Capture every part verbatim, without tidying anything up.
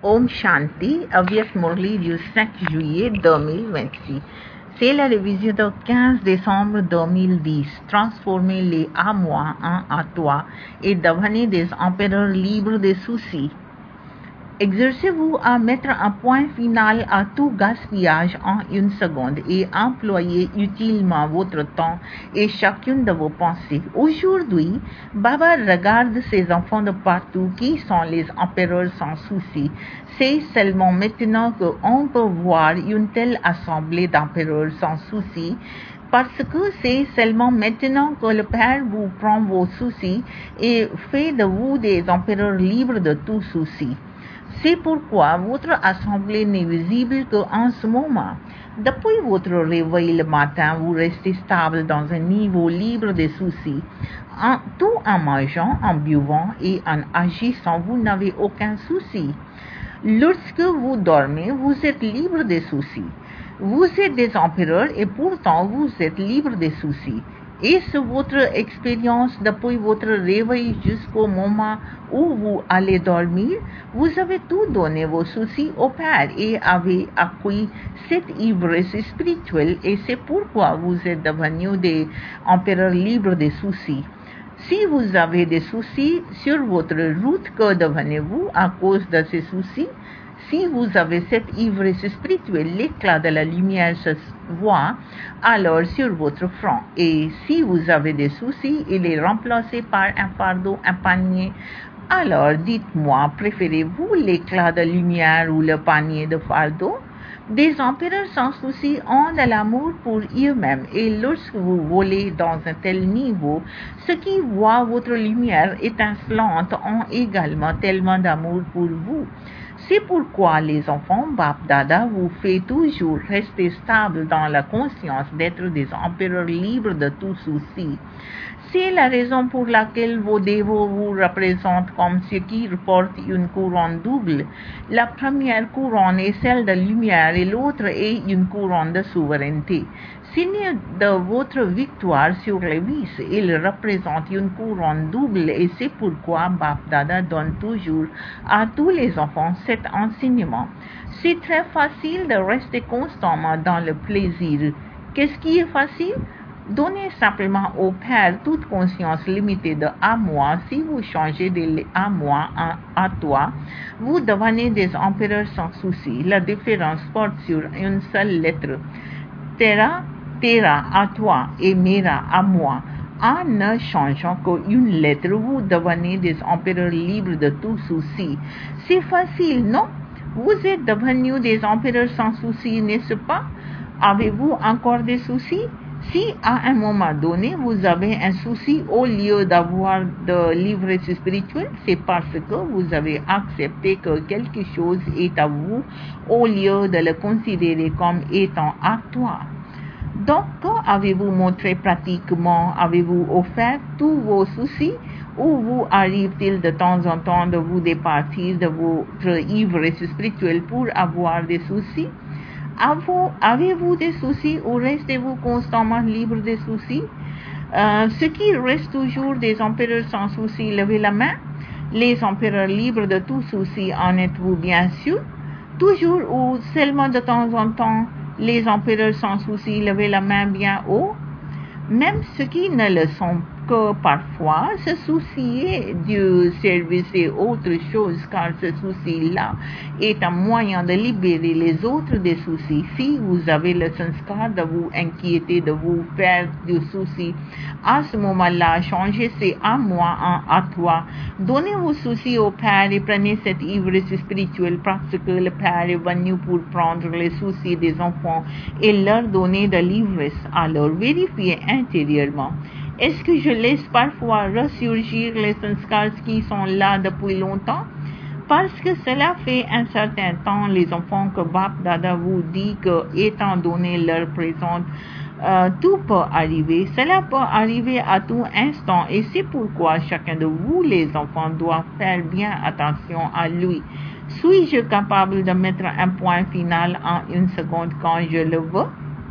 Om Shanti, Avyat Murli du cinq juillet deux mille vingt-six. C'est la révision du quinze décembre deux mille dix. Transformer les à moi en à toi et devenir des empereurs libres des soucis. Exercez-vous à mettre un point final à tout gaspillage en une seconde et employez utilement votre temps et chacune de vos pensées. Aujourd'hui, Baba regarde ses enfants de partout qui sont les empereurs sans souci. C'est seulement maintenant qu'on peut voir une telle assemblée d'empereurs sans souci, parce que c'est seulement maintenant que le Père vous prend vos soucis et fait de vous des empereurs libres de tout souci. C'est pourquoi votre assemblée n'est visible qu'en ce moment. Depuis votre réveil le matin, vous restez stable dans un niveau libre des soucis. En, tout en mangeant, en buvant et en agissant, vous n'avez aucun souci. Lorsque vous dormez, vous êtes libre des soucis. Vous êtes des empereurs et pourtant vous êtes libre des soucis. Est-ce votre expérience depuis votre réveil jusqu'au moment où vous allez dormir? Vous avez tout donné vos soucis au Père et avez acquis cette ivresse spirituelle et c'est pourquoi vous êtes devenus des empereurs libres des soucis. Si vous avez des soucis sur votre route, que devenez-vous à cause de ces soucis? Si vous avez cette ivresse spirituelle, l'éclat de la lumière se voit alors sur votre front. Et si vous avez des soucis, il est remplacé par un fardeau, un panier. Alors dites-moi, préférez-vous l'éclat de lumière ou le panier de fardeau? Des empereurs sans souci ont de l'amour pour eux-mêmes et lorsque vous volez dans un tel niveau, ceux qui voient votre lumière étincelante ont également tellement d'amour pour vous. C'est pourquoi les enfants Bap Dada vous fait toujours rester stable dans la conscience d'être des empereurs libres de tout souci. C'est la raison pour laquelle vos dévots vous représentent comme ceux qui portent une couronne double. La première couronne est celle de lumière et l'autre est une couronne de souveraineté. Signe de votre victoire sur les vices, il représente une couronne double et c'est pourquoi Bap Dada donne toujours à tous les enfants cet enseignement. C'est très facile de rester constamment dans le plaisir. Qu'est-ce qui est facile? Donnez simplement au Père toute conscience limitée de à moi. Si vous changez de à moi en à toi, vous devenez des empereurs sans souci. La différence porte sur une seule lettre. Tera, tera à toi et mera à moi. En ne changeant qu'une lettre, vous devenez des empereurs libres de tout souci. C'est facile, non? Vous êtes devenus des empereurs sans souci, n'est-ce pas? Avez-vous encore des soucis? Si à un moment donné vous avez un souci au lieu d'avoir de l'ivresse spirituelle, c'est parce que vous avez accepté que quelque chose est à vous au lieu de le considérer comme étant à toi. Donc, avez-vous montré pratiquement, avez-vous offert tous vos soucis ou vous arrive-t-il de temps en temps de vous départir de votre ivresse spirituelle pour avoir des soucis? Avez-vous des soucis ou restez-vous constamment libre des soucis? Euh, ceux qui restent toujours des empereurs sans soucis, levez la main. Les empereurs libres de tout souci, en êtes-vous bien sûr? Toujours ou seulement de temps en temps, les empereurs sans soucis, levez la main bien haut. Même ceux qui ne le sont que parfois, se soucier du service et autre chose, car ce souci-là est un moyen de libérer les autres des soucis. Si vous avez le sanskar de vous inquiéter, de vous faire du souci, à ce moment-là, changez c'est à moi en à toi. Donnez vos soucis au Père et prenez cette ivresse spirituelle parce que le Père est venu pour prendre les soucis des enfants et leur donner de l'ivresse. Alors vérifiez intérieurement. Est-ce que je laisse parfois ressurgir les sanskars qui sont là depuis longtemps? Parce que cela fait un certain temps, les enfants que Bap Dada vous dit que, étant donné leur présence, euh, tout peut arriver. Cela peut arriver à tout instant et c'est pourquoi chacun de vous, les enfants, doit faire bien attention à lui. Suis-je capable de mettre un point final en une seconde quand je le veux?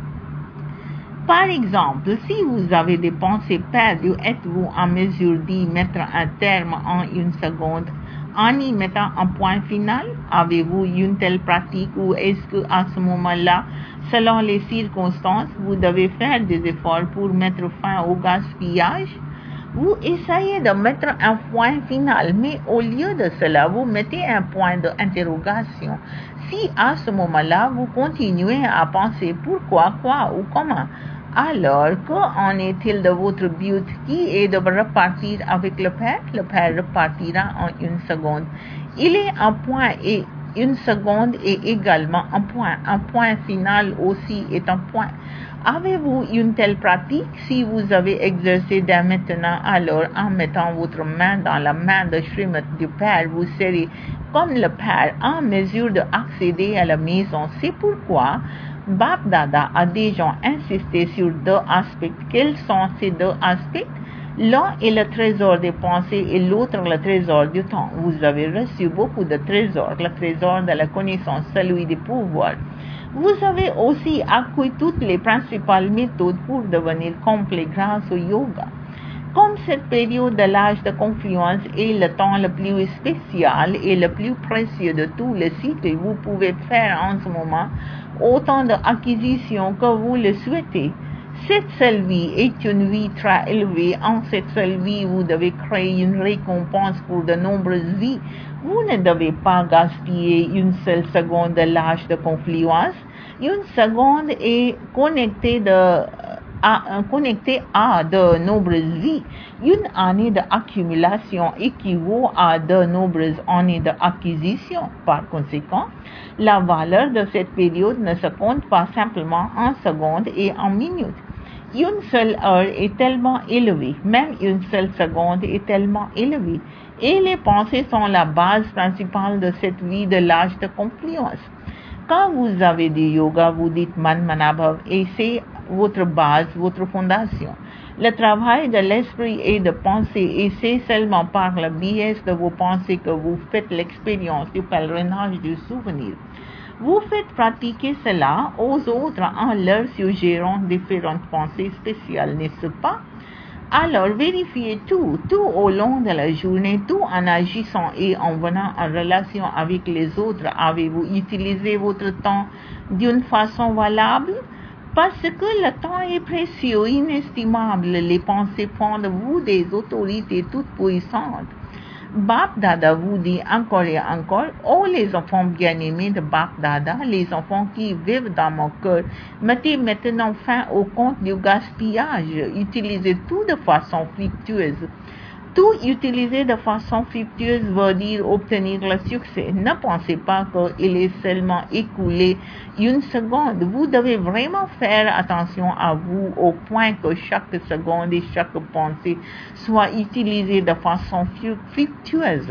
Par exemple, si vous avez des pensées perdues, êtes-vous en mesure d'y mettre un terme en une seconde? en y mettant un point final? Avez-vous une telle pratique ou est-ce que à ce moment-là, selon les circonstances, vous devez faire des efforts pour mettre fin au gaspillage? Vous essayez de mettre un point final, mais au lieu de cela, vous mettez un point d'interrogation. Si à ce moment-là, vous continuez à penser pourquoi, quoi ou comment, alors qu'en est-il de votre but qui est de repartir avec le Père? Le Père repartira en une seconde. Il est un point et une seconde est également un point. Un point final aussi est un point. Avez-vous une telle pratique? Si vous avez exercé dès maintenant, alors en mettant votre main dans la main de Srimad du Père, vous serez comme le Père en mesure d'accéder à la maison. C'est pourquoi Bap Dada a déjà insisté sur deux aspects. Quels sont ces deux aspects? L'un est le trésor des pensées et l'autre le trésor du temps. Vous avez reçu beaucoup de trésors, le trésor de la connaissance, celui du pouvoir. Vous avez aussi acquis toutes les principales méthodes pour devenir complet grâce au yoga. Comme cette période de l'âge de confluence est le temps le plus spécial et le plus précieux de tout le cycle, vous pouvez faire en ce moment autant d'acquisitions que vous le souhaitez. Cette seule vie est une vie très élevée. En cette seule vie, vous devez créer une récompense pour de nombreuses vies. Vous ne devez pas gaspiller une seule seconde de l'âge de confluence. Une seconde est connectée de à, connecté à de nombreuses vies. Une année d'accumulation équivaut à de nombreuses années d'acquisition. Par conséquent, la valeur de cette période ne se compte pas simplement en secondes et en minutes. Une seule heure est tellement élevée, même une seule seconde est tellement élevée, et les pensées sont la base principale de cette vie de l'âge de confluence. Quand vous avez du yoga, vous dites Man Manabhav et c'est votre base, votre fondation. Le travail de l'esprit et de penser et c'est seulement par le biais de vos pensées que vous faites l'expérience du pèlerinage du souvenir. Vous faites pratiquer cela aux autres en leur suggérant différentes pensées spéciales, n'est-ce pas? Alors vérifiez tout, tout au long de la journée, tout en agissant et en venant en relation avec les autres. Avez-vous utilisé votre temps d'une façon valable? Parce que le temps est précieux, inestimable. Les pensées font de vous des autorités toutes puissantes. Bap Dada vous dit encore et encore, oh les enfants bien-aimés de Bap Dada, les enfants qui vivent dans mon cœur, mettez maintenant fin au compte du gaspillage, utilisez tout de façon fructueuse. Tout utiliser de façon fructueuse veut dire obtenir le succès. Ne pensez pas qu'il est seulement écoulé une seconde. Vous devez vraiment faire attention à vous au point que chaque seconde et chaque pensée soit utilisée de façon fructueuse.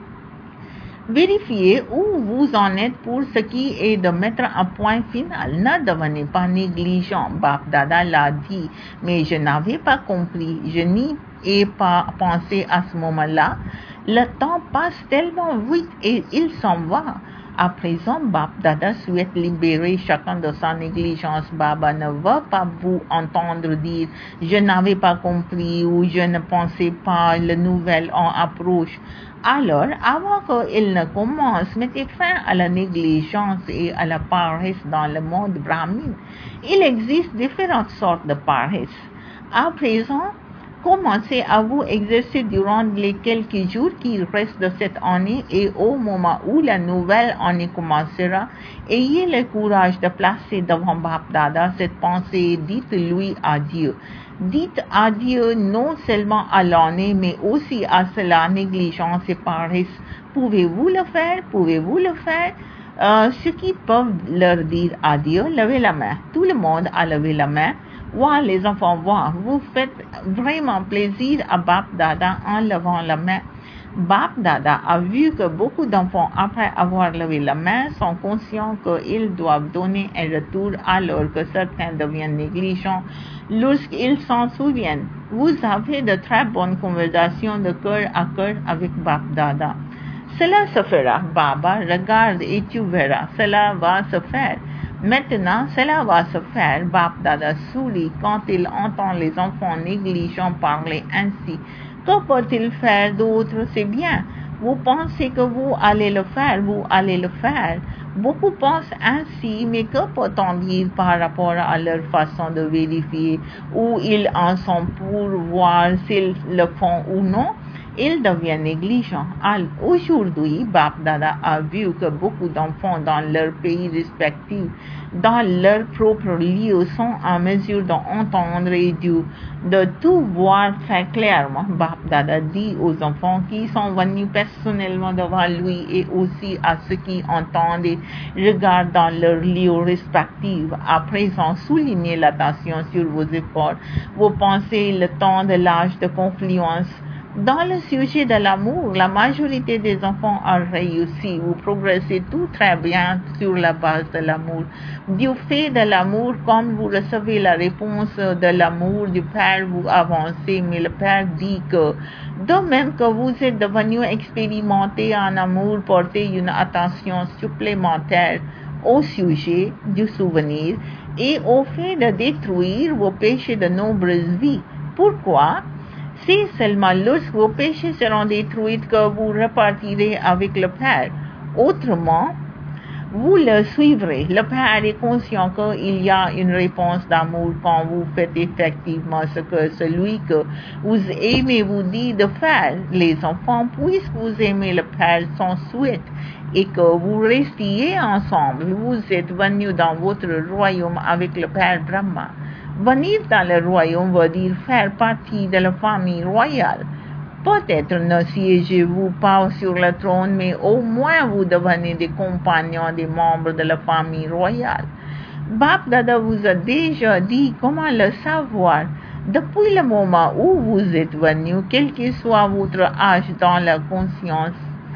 Vérifiez où vous en êtes pour ce qui est de mettre un point final. Ne devenez pas négligent. Bap Dada l'a dit, mais je n'avais pas compris. Je n'y ai pas pensé à ce moment-là. Le temps passe tellement vite et il s'en va. À présent, Bap Dada souhaite libérer chacun de sa négligence. Baba ne veut pas vous entendre dire « je n'avais pas compris » ou « je ne pensais pas, le nouvel en approche ». Alors, avant qu'il ne commence, mettez fin à la négligence et à la paresse dans le monde brahmine. Il existe différentes sortes de paresse. À présent, commencez à vous exercer durant les quelques jours qui restent de cette année et au moment où la nouvelle année commencera, ayez le courage de placer devant Bap Dada cette pensée et dites-lui adieu. Dites adieu non seulement à l'année, mais aussi à cela, négligence et paresse. Pouvez-vous le faire? Pouvez-vous le faire? Euh, ceux qui peuvent leur dire adieu, levez la main. Tout le monde a levé la main. Wow, les enfants, wow, vous faites vraiment plaisir à Bap Dada en levant la main. Bap Dada a vu que beaucoup d'enfants, après avoir levé la main, sont conscients qu'ils doivent donner un retour alors que certains deviennent négligents lorsqu'ils s'en souviennent. Vous avez de très bonnes conversations de cœur à cœur avec Bap Dada. Cela se fera, Baba, regarde et tu verras, cela va se faire. Maintenant, cela va se faire. Bap Dada sourit quand il entend les enfants négligents parler ainsi. Que peut-il faire d'autre? C'est bien. Vous pensez que vous allez le faire, vous allez le faire. Beaucoup pensent ainsi, mais que peut-on dire par rapport à leur façon de vérifier où ils en sont pour voir s'ils le font ou non? Ils deviennent négligents. Aujourd'hui, Bap Dada a vu que beaucoup d'enfants dans leur pays respectif, dans leur propre lieu, sont en mesure d'entendre et de tout voir très clairement. Bap Dada dit aux enfants qui sont venus personnellement devant lui et aussi à ceux qui entendent et regardent dans leur lieu respectif, à présent souligner l'attention sur vos efforts, vos pensées, le temps de l'âge de confluence. Dans le sujet de l'amour, la majorité des enfants a réussi. Vous progressez tout très bien sur la base de l'amour. Du fait de l'amour, comme vous recevez la réponse de l'amour du Père, vous avancez, mais le Père dit que, de même que vous êtes devenu expérimenté en amour, portez une attention supplémentaire au sujet du souvenir et au fait de détruire vos péchés de nombreuses vies. Pourquoi? C'est seulement lorsque vos péchés seront détruits que vous repartirez avec le Père. Autrement, vous le suivrez. Le Père est conscient qu'il y a une réponse d'amour quand vous faites effectivement ce que celui que vous aimez vous dit de faire. Les enfants, puisque vous aimez le Père, son souhait et que vous restiez ensemble. Vous êtes venus dans votre royaume avec le Père Brahma. Venir dans le royaume veut dire faire partie de la famille royale. Peut-être ne siégez-vous pas sur le trône, mais au moins vous devenez des compagnons des membres de la famille royale. Bap Dada vous a déjà dit comment le savoir. Depuis le moment où vous êtes venu, quel que soit votre âge dans la conscience,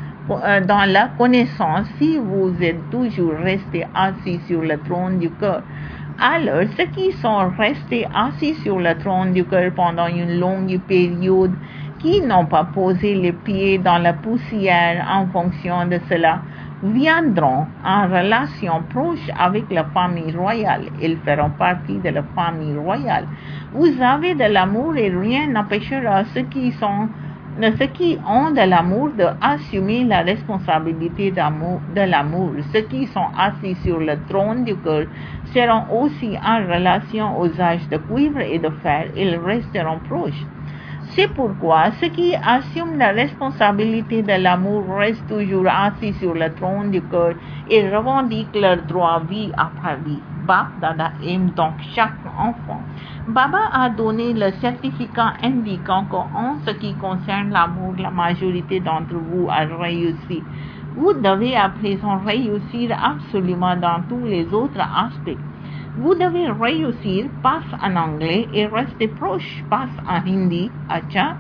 dans la connaissance, si vous êtes toujours resté assis sur le trône du cœur, alors ceux qui sont restés assis sur le trône du cœur pendant une longue période, qui n'ont pas posé les pieds dans la poussière en fonction de cela, viendront en relation proche avec la famille royale. Ils feront partie de la famille royale. Vous avez de l'amour et rien n'empêchera ceux qui sont ceux qui ont de l'amour d'assumer la responsabilité d'amour, de l'amour. Ceux qui sont assis sur le trône du cœur seront aussi en relation aux âges de cuivre et de fer. Ils resteront proches. C'est pourquoi ceux qui assument la responsabilité de l'amour restent toujours assis sur le trône du cœur et revendiquent leur droit vie après vie. Bap Dada aime donc chaque enfant. Baba a donné le certificat indiquant qu'en ce qui concerne l'amour, la majorité d'entre vous a réussi. Vous devez à présent réussir absolument dans tous les autres aspects. Vous devez réussir, passe en anglais et rester proche, passe en hindi. Acha.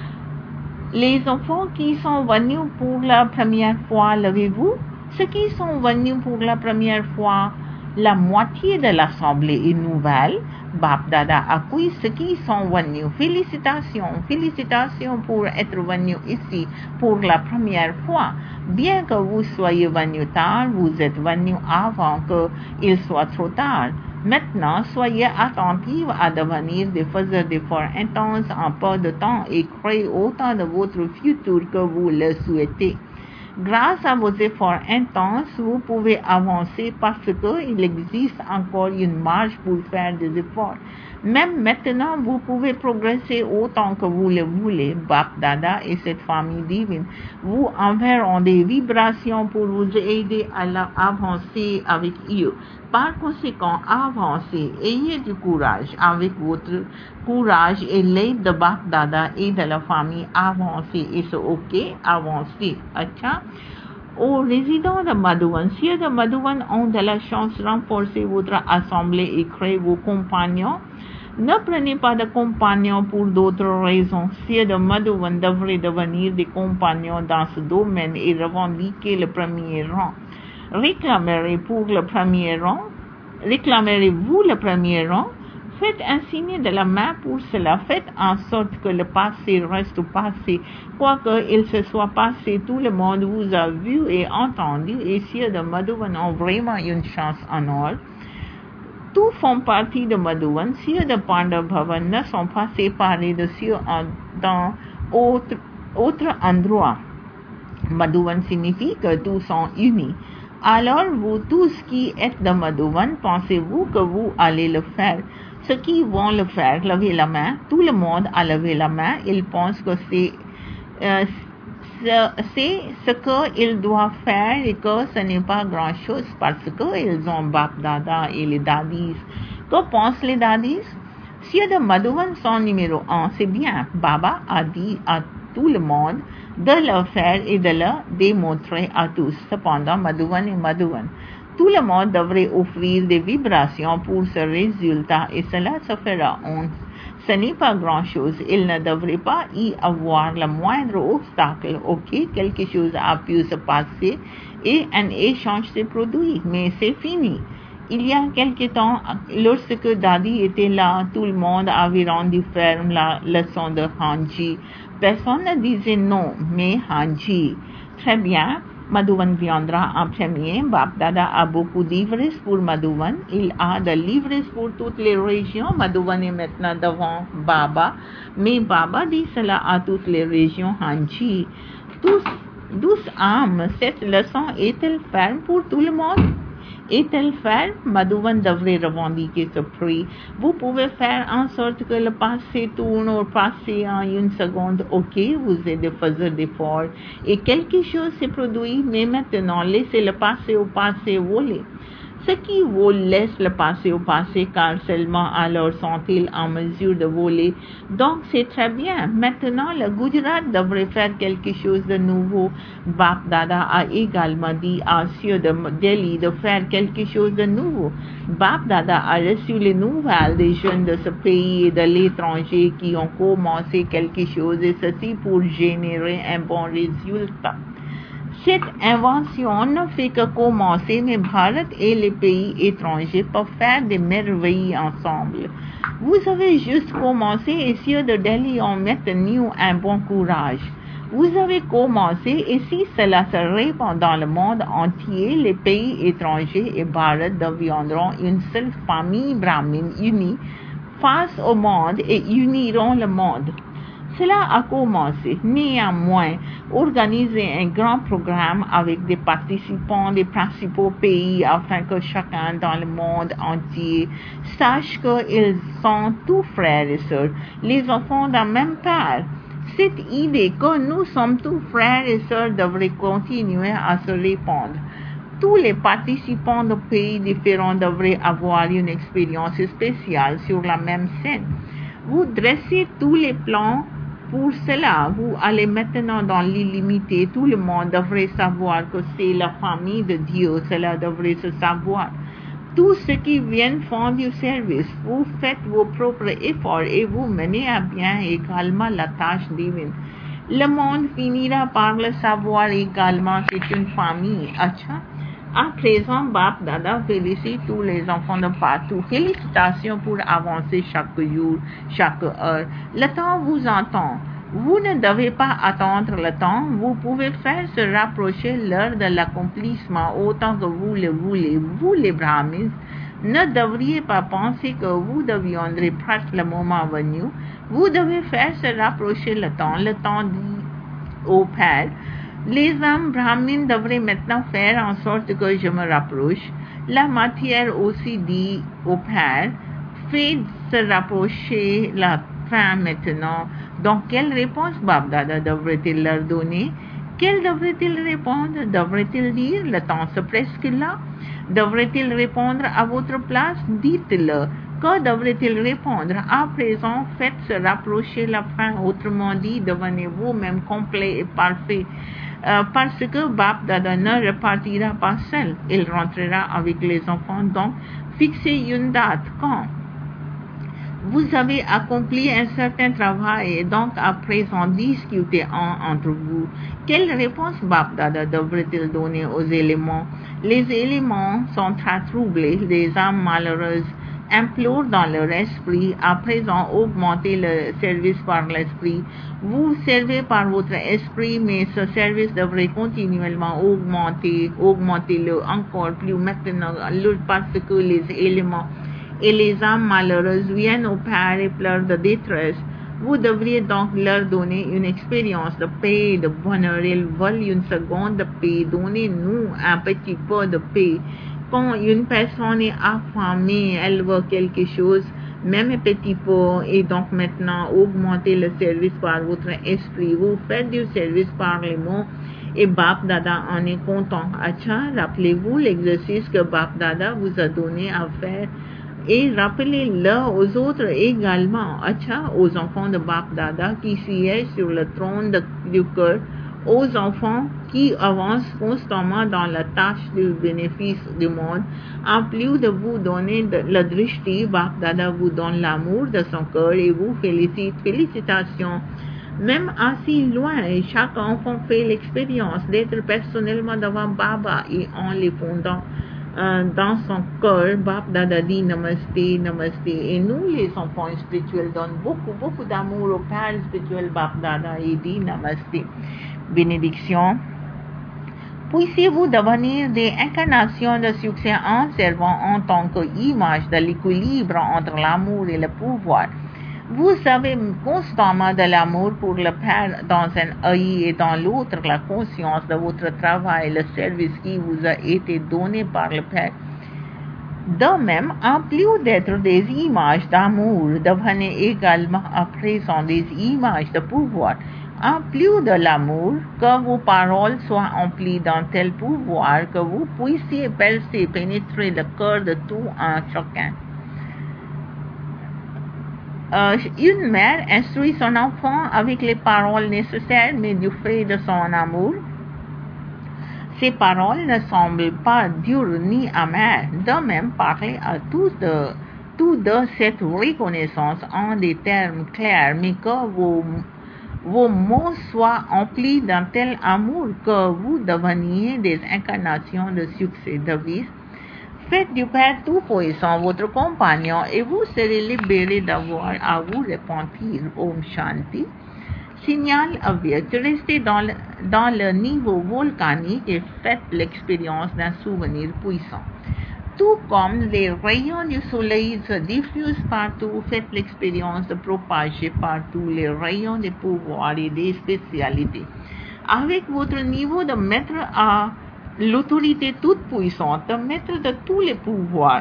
Les enfants qui sont venus pour la première fois, levez-vous. Ceux qui sont venus pour la première fois, la moitié de l'assemblée est nouvelle. Bap Dada accueille ceux qui sont venus. Félicitations, félicitations pour être venus ici pour la première fois. Bien que vous soyez venus tard, vous êtes venus avant qu'il soit trop tard. Maintenant, soyez attentifs à devenir des faiseurs d'efforts intenses en peu de temps et créer autant de votre futur que vous le souhaitez. Grâce à vos efforts intenses, vous pouvez avancer parce qu'il existe encore une marge pour faire des efforts. Même maintenant, vous pouvez progresser autant que vous le voulez. Bap Dada et cette famille divine vous enverront des vibrations pour vous aider à avancer avec eux. Par conséquent, avancez, ayez du courage. Avec votre courage et l'aide de Bap Dada et de la famille, avancez. Et c'est ok, avancez. Acha. Aux résidents de Madhuvan, si de Madhuvan ont de la chance, renforcez votre assemblée et créez vos compagnons. Ne prenez pas de compagnons pour d'autres raisons. Si de Madhuvan devraient devenir des compagnons dans ce domaine et revendiquer le premier rang. Réclamerez pour le premier rang, réclamerez-vous le premier rang, faites un signe de la main pour cela, faites en sorte que le passé reste passé, quoique il se soit passé, tout le monde vous a vu et entendu, et si de Madhuvan ont vraiment une chance en or. Tous font partie de Madhuvan, si de Pandavbhavan ne sont pas séparés de ceux dans autre, autre endroit. Madhuvan signifie que tous sont unis. Alors, vous tous qui êtes de Madhuvan, pensez-vous que vous allez le faire? Ceux qui vont le faire, levez la main. Tout le monde a levé la main. Ils pensent que c'est euh, c'est ce qu'ils doivent faire et que ce n'est pas grand-chose parce qu'ils ont Bap Dada et les Dadis. Que pensent les Dadis? Ceux de Madhuvan sont numéro un, c'est bien. Baba a dit à tout le monde de le faire et de le démontrer à tous. Cependant, Madhuvan est Madhuvan. Tout le monde devrait offrir des vibrations pour ce résultat et cela se fera. On, ce n'est pas grand-chose. Il ne devrait pas y avoir le moindre obstacle. Ok, quelque chose a pu se passer et un échange s'est produit, mais c'est fini. Il y a quelque temps, lorsque Dadi était là, tout le monde avait rendu ferme la leçon de Hanji. Personne ne disait non, mais Hanji. Très bien, Madhuvan viendra en premier. Bap Dada a beaucoup d'ivresses pour Madhuvan. Il a de l'ivresses pour toutes les régions. Madhuvan est maintenant devant Baba. Mais Baba dit cela à toutes les régions Hanji. Tous, douze âmes, cette leçon est-elle ferme pour tout le monde? Est-elle ferme? Madhuvan devrait revendiquer ce prix. Vous pouvez faire en sorte que le passé tourne ou passer en une seconde. Ok, vous êtes des faiseurs d'efforts et quelque chose s'est produit, mais maintenant laissez le passé au passé voler. Ceux qui volent laissent le passé au passé car seulement alors sont-ils en mesure de voler. Donc c'est très bien. Maintenant le Gujarat devrait faire quelque chose de nouveau. Bap Dada a également dit à ceux de Delhi de faire quelque chose de nouveau. Bap Dada a reçu les nouvelles des jeunes de ce pays et de l'étranger qui ont commencé quelque chose et ceci pour générer un bon résultat. Cette invention ne fait que commencer, mais Bharat et les pays étrangers peuvent faire des merveilles ensemble. Vous avez juste commencé et ceux de Delhi ont maintenu un bon courage. Vous avez commencé et si cela se répand dans le monde entier, les pays étrangers et Bharat deviendront une seule famille brahmine unie face au monde et uniront le monde. Cela a commencé. Néanmoins, organiser un grand programme avec des participants des principaux pays afin que chacun dans le monde entier sache qu'ils sont tous frères et sœurs, les enfants d'un même père. Cette idée que nous sommes tous frères et sœurs devrait continuer à se répandre. Tous les participants de pays différents devraient avoir une expérience spéciale sur la même scène. Vous dressez tous les plans. Pour cela, vous allez maintenant dans l'illimité. Tout le monde devrait savoir que c'est la famille de Dieu. Cela devrait se savoir. Tous ceux qui viennent font du service. Vous faites vos propres efforts et vous menez à bien également la tâche divine. Le monde finira par le savoir également. C'est une famille. Acha. À présent, Bap Dada félicite tous les enfants de partout. Félicitations pour avancer chaque jour, chaque heure. Le temps vous entend. Vous ne devez pas attendre le temps. Vous pouvez faire se rapprocher l'heure de l'accomplissement autant que vous le voulez. Vous, les Brahmins, ne devriez pas penser que vous deviendrez presque le moment venu. Vous devez faire se rapprocher le temps. Le temps dit au Père. Les âmes brahmines devraient maintenant faire en sorte que je me rapproche. La matière aussi dit au Père, faites se rapprocher la fin maintenant. Donc, quelle réponse Bap Dada devrait-il leur donner? Quelle devrait-il répondre? Devrait-il dire, le temps c'est presque là? Devrait-il répondre à votre place? Dites-le. Que devrait-il répondre? À présent, faites se rapprocher la fin. Autrement dit, devenez vous-même complet et parfait. Euh, parce que Bap Dada ne repartira pas seul. Il rentrera avec les enfants. Donc, fixez une date. Quand? Vous avez accompli un certain travail et donc à présent discutez en, entre vous. Quelle réponse Bap Dada devrait-il donner aux éléments? Les éléments sont très troublés. Les âmes malheureuses implorent dans leur esprit. À présent, augmentez le service par l'esprit. Vous servez par votre esprit, mais ce service devrait continuellement augmenter, augmentez-le encore plus maintenant, parce que les éléments et les âmes malheureuses viennent au Père et pleurent de détresse. Vous devriez donc leur donner une expérience de paix, de bonheur. Ils veulent une seconde de paix. Donnez-nous un petit peu de paix. Quand une personne est affamée, elle veut quelque chose, même un petit peu, et donc maintenant, augmentez le service par votre esprit. Vous faites du service par les mots, et Bap Dada en est content. Acha, rappelez-vous l'exercice que Bap Dada vous a donné à faire, et rappelez-le aux autres également. Acha, aux enfants de Bap Dada qui siègent sur le trône de, du cœur, aux enfants qui avancent constamment dans la tâche du bénéfice du monde. En plus de vous donner de, le drishti, Bap Dada vous donne l'amour de son cœur et vous félicite. Félicitations. Même assez loin, chaque enfant fait l'expérience d'être personnellement devant Baba et en les fondant euh, dans son cœur, Bap Dada dit Namaste, Namaste. Et nous, les enfants spirituels, donnent beaucoup, beaucoup d'amour au Père spirituel Bap Dada et dit Namaste. Bénédiction. Puissiez-vous devenir des incarnations de succès en servant en tant qu'image de l'équilibre entre l'amour et le pouvoir. Vous avez constamment de l'amour pour le Père dans un œil et dans l'autre la conscience de votre travail, le service qui vous a été donné par le Père. De même, en plus d'être des images d'amour, devenez également à présent des images de pouvoir. En plus de l'amour, que vos paroles soient emplies d'un tel pouvoir que vous puissiez percer, pénétrer le cœur de tout un chacun. Euh, une mère instruit son enfant avec les paroles nécessaires, mais du fait de son amour, ces paroles ne semblent pas dures ni amères. De même, parlez à tous de, tous de cette reconnaissance en des termes clairs, mais que vos, vos mots soient emplis d'un tel amour que vous deveniez des incarnations de succès, de vie. Faites du Père Tout-Puissant votre compagnon et vous serez libérés d'avoir à vous repentir. Om Shanti. Signal Avyakt. Restez dans le, dans le niveau volcanique et faites l'expérience d'un souvenir puissant. Tout comme les rayons du soleil se diffusent partout, faites l'expérience de propager partout les rayons des pouvoirs et des spécialités. Avec votre niveau de maître à l'autorité toute puissante, maître de tous les pouvoirs.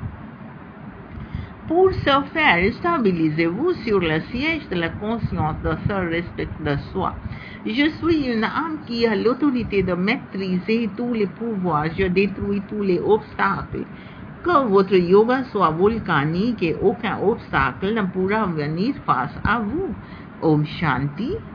Pour ce faire, stabilisez-vous sur le siège de la conscience de ce respect de soi. Je suis une âme qui a l'autorité de maîtriser tous les pouvoirs. Je détruis tous les obstacles. Que votre yoga soit volcanique et aucun obstacle ne pourra venir face à vous. Om Shanti.